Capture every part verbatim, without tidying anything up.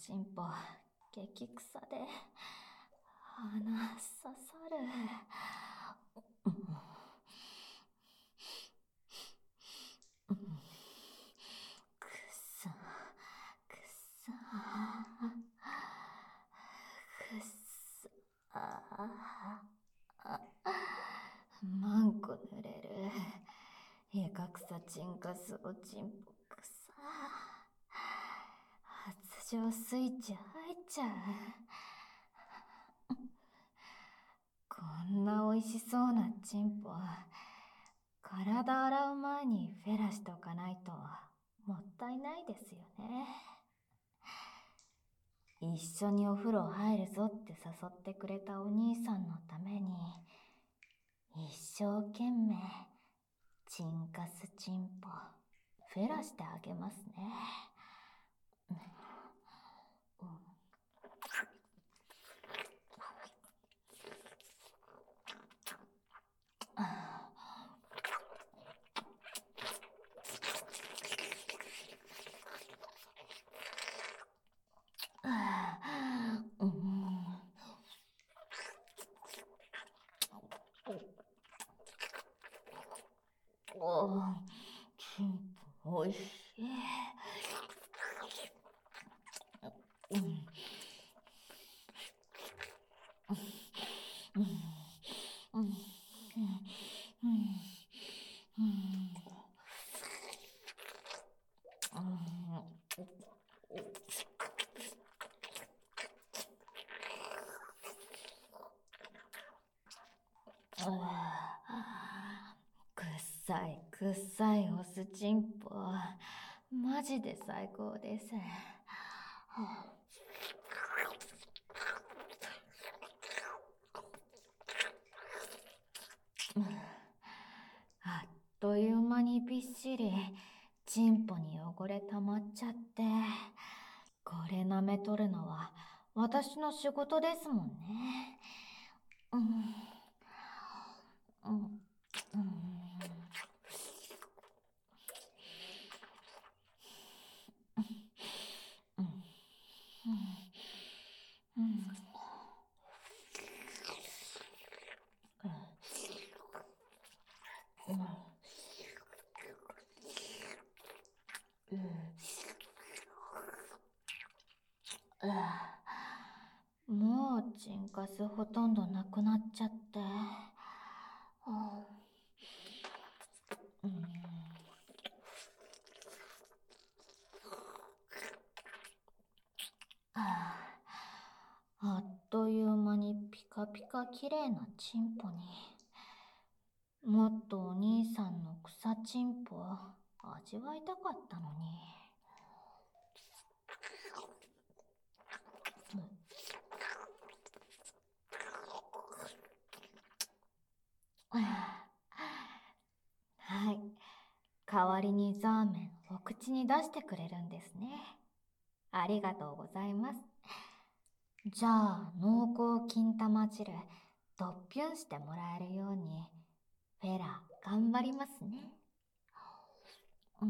チンポ、激臭で鼻刺さる。うんうん、くさくさくさマンコ濡れる。えかくさチンカスおちんぽくさ。発情スイッチ入っちゃう。こんな美味しそうなチンポ、体洗う前にフェラしとかないともったいないですよね。一緒にお風呂入るぞって誘ってくれたお兄さんのために一生懸命チンカスチンポフェラしてあげますね。うんうん、おチンポおいしい。うんうんうんうんくっさいくっさいオスチンポ、マジで最高です。あっという間にびっしりチンポに汚れ溜まっちゃって、これ舐めとるのは私の仕事ですもんね。うんうんうんうんうんうんもうチンカスほとんどなくなっちゃって、うん、あっという間にピカピカ綺麗なチンポに。もっとお兄さんの草チンポ味わいたかったのに。はい、代わりにザーメンお口に出してくれるんですね。ありがとうございます。じゃあ濃厚金玉汁ドッピュンしてもらえるようにフェラ頑張りますね。うん、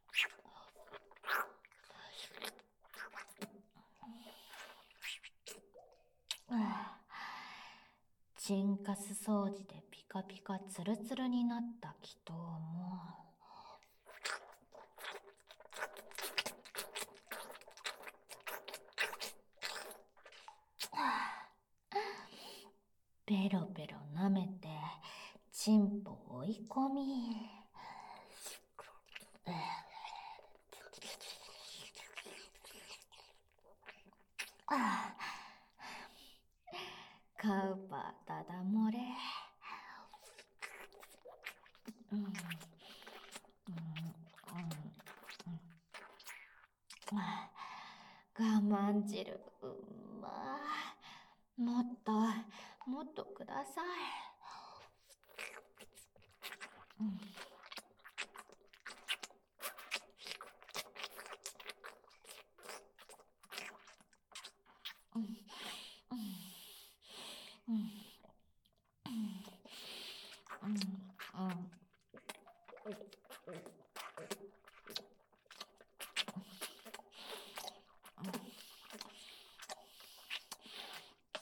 チンカス掃除でピカピカツルツルになった祈祷もペロペロ舐めてチンポ追い込み、カウパーダダ漏れ。うんうんうん、我慢汁うまい。もっともっとください。うんうんうんうんうん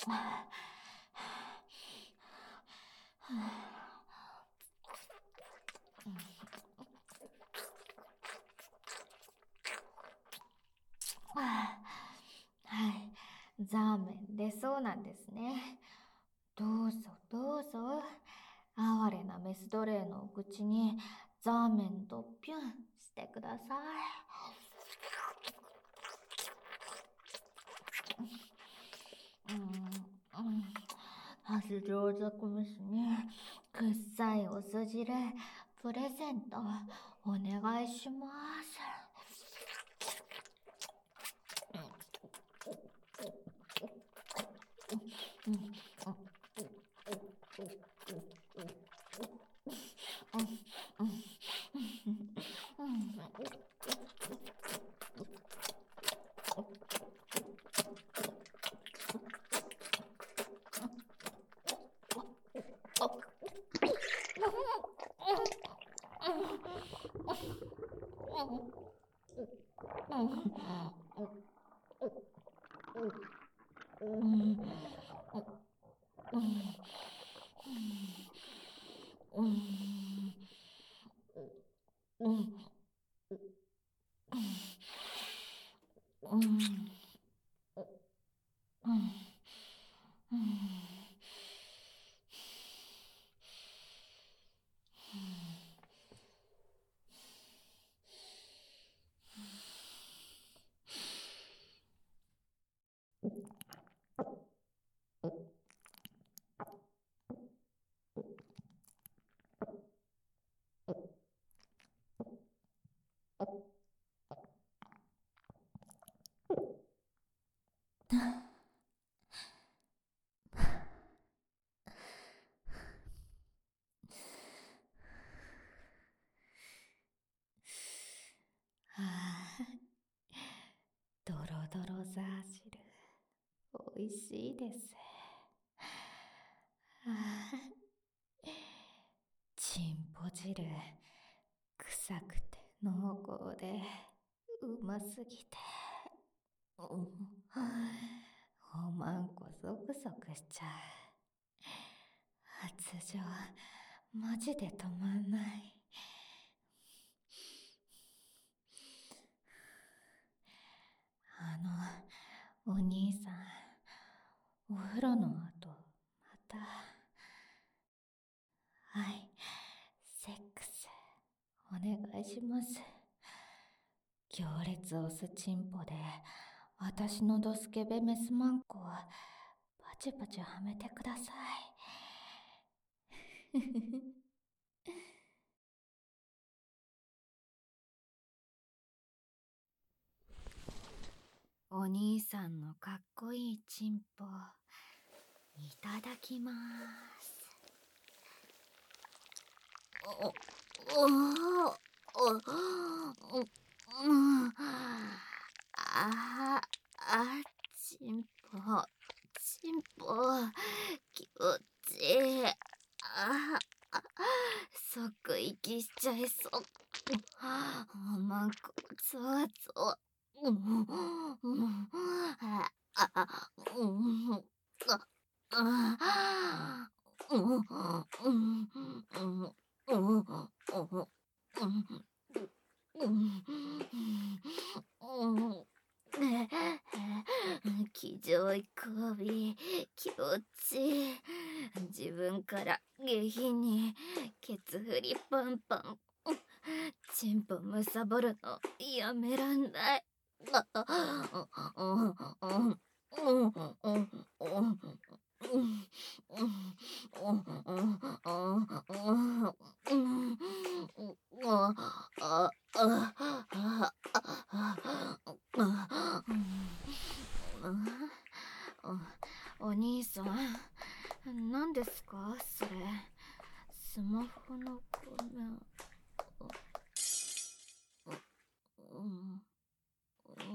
はい、ザーメン出そうなんですね。どうぞどうぞ。哀れなメス奴隷のお口にザーメンドッピュンしてください。うん、うん。発情作飯にくっさいお酢汁プレゼントお願いします。ドロドロザー汁おいしいです。チンポ汁臭くて濃厚でうますぎて、うん、おまんこゾクゾクしちゃう。発情マジで止まんない。あのお兄さん、お風呂の後またはいセックスお願いします。強烈オスチンポで私のドスケベメスマンコをパチパチはめてください。お兄さんのかっこいいチンポいただきます。お、お、お、お、うん、あ、あ、チンポ、チンポ、気持ちいい。あ、あ、即息しちゃいそう。おまんこ、ゾワゾワ。うん、うん、あ、あ、うん、あ、あ、うん、うん、うん、うん、うん、うん気丈い首気持ちいい。自分から下品にケツ振りパンパン。チンポむさぼるのやめらんない。ああうんうんうんうんうんお兄さん、何ですかそれ。スマホの画面。うん、うん、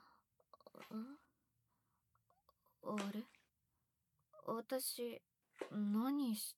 あれ私、何して。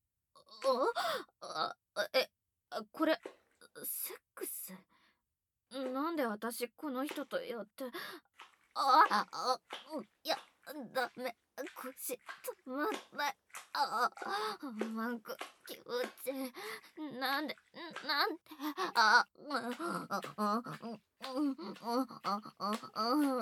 あ、あ、え、これ、セックス。なんで私この人とやって。あ、あ、いや、 ダメ、腰止まんない。ああ、なんか気持ちいい。なんで、なんで、あ、うん、うん、うん、うん、うん、うん、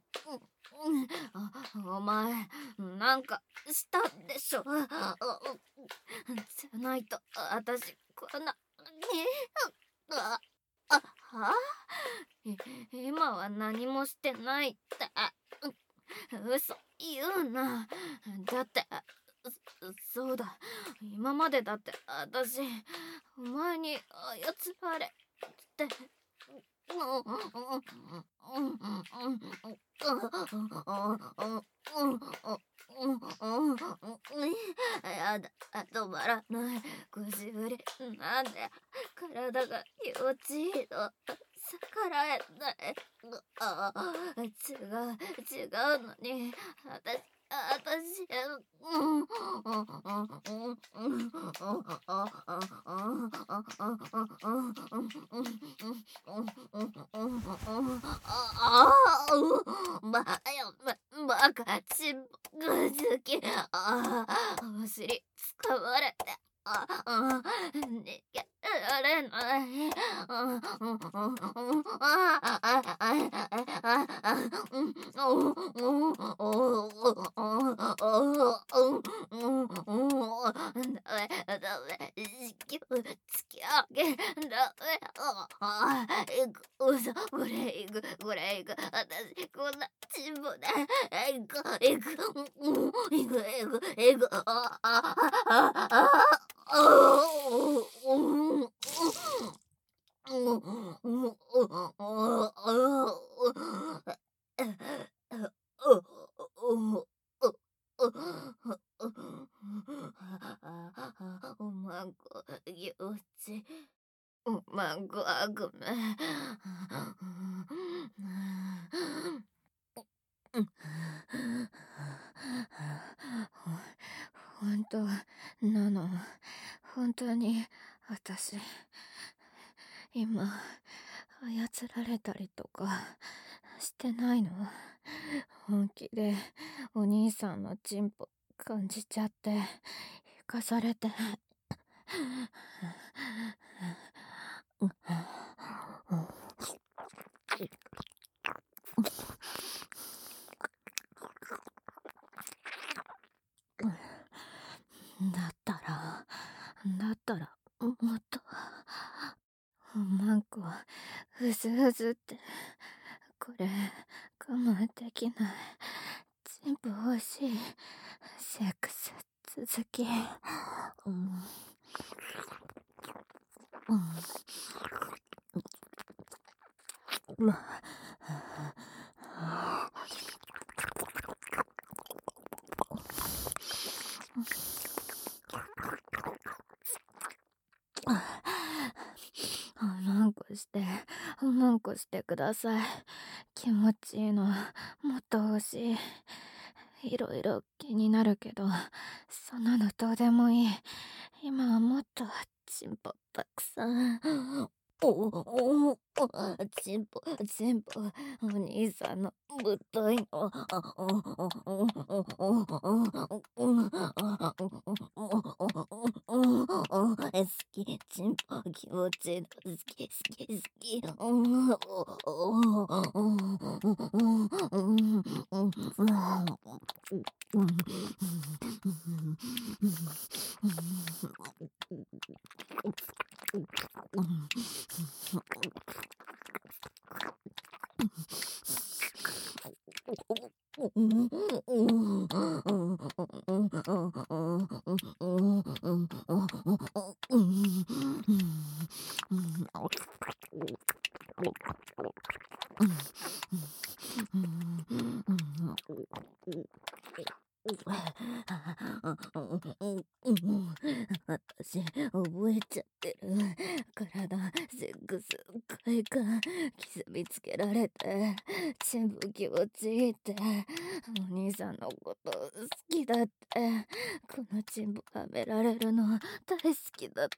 お前、なんかしたんでしょ。じゃないと、私、こんな、に、あ、あ、はぁ、今は何もしてないって。嘘言うな。だって、そそうだ。今までだって私、お前に操られて。やだ、止まらない。腰振り、なんで体が気持ちいいの。逆らえない。ああ、違う、違うのに、私、私、うん、ああ、ばよ、ば、バカ、ちんぽぐずき、ああ、お尻、掴まれて、ああ、逃げられない。ああ、うん、うん、うん、ああ、ああ、ああ、あ、うん、おお、おお、おお、ダメ、ダメ、引きつき上げ、ダメ、ああ、行く、嘘、これ行く、これ行く、私、こんなチンポで、行く、行く、行く、行く、行く、ああ、ああ、ああ、おまんこ、ぎょうち、おまんこ、あ、ごめん。本当なの？本当に私今操られたりとかしてないの？本気でお兄さんのチンポ感じちゃって生かされて。だったらだったらもっとおまんこうずうずって。これ我慢できない。チンポ欲しい。セックス続き。うん、うん、まおまんこしておまんこしてください。気持ちいいのもっと欲しい。いろいろ気になるけどそんなのどうでもいい。今はもっとチンポたくさん。おお、チンポ、チンポ、お兄さんのぶっといの。好き、チンポ気持ちいいの。好き、好き、好き。私覚えちゃってる。体セックス快感刻みつけられて全部気持ちいいって。お兄さんのこと好きだって。このチンポ舐められるの大好きだって。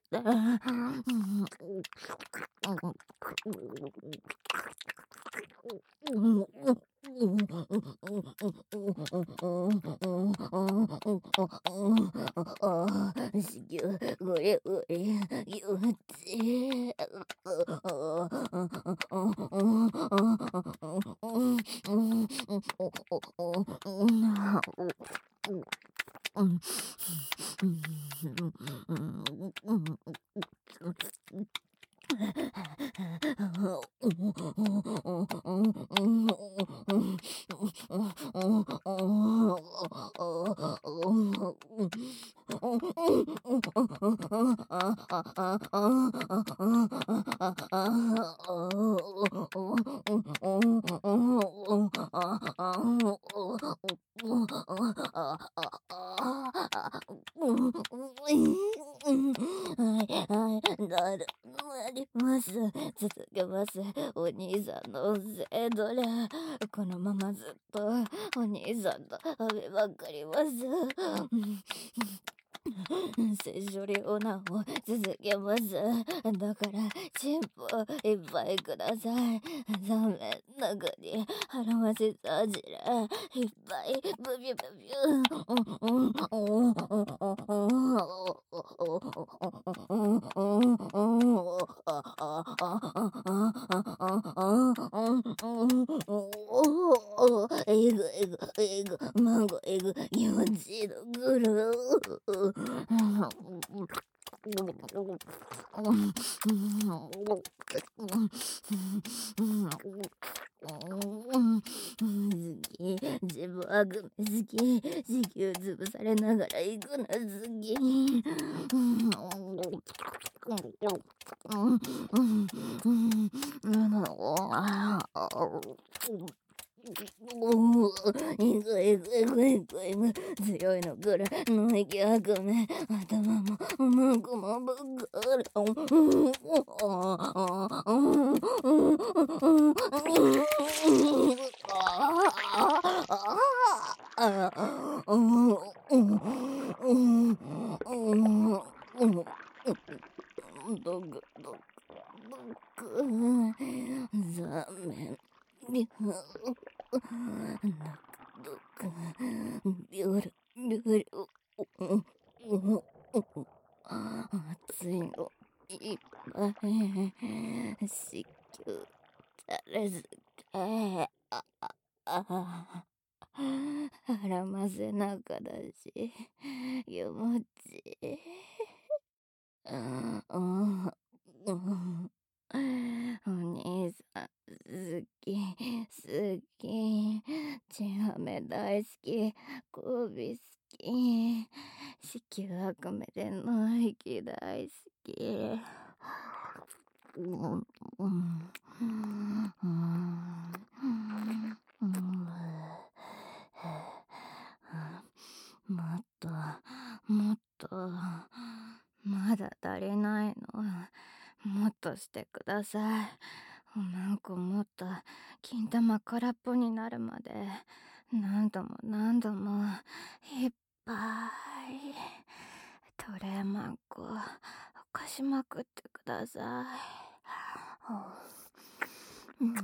子宮ゴリゴリ気持ちいい。はいはい、なる、なります。続けます。お兄さんのせいどれ。このままずっとお兄さんと雨ばっかります。性処理オナを続けます。だから、チンポいっぱいください。ザーメン中に腹ましさじれいっぱいブビュブビュえぐえぐえぐマンゴえぐ気持ちいいのぐる好き自分はグミ好き地球潰されながら行くの好きいくいくいくいくいく強いのくるの息はくめ頭もうんこもぶっくるどくどくどくざめみふどくどくびょるびょる熱いのいっぱい子宮たれずけああ腹ませなかだし気持ちいいうんお兄さん好き好きチンハメ大好き首好き子宮悪夢での息大好きうんうんもっともっとまだ足りないのもっとしてくださいおまんこもっと金玉空っぽになるまで何度も何度もいっぱいトレーマンコかしまくってくださいうん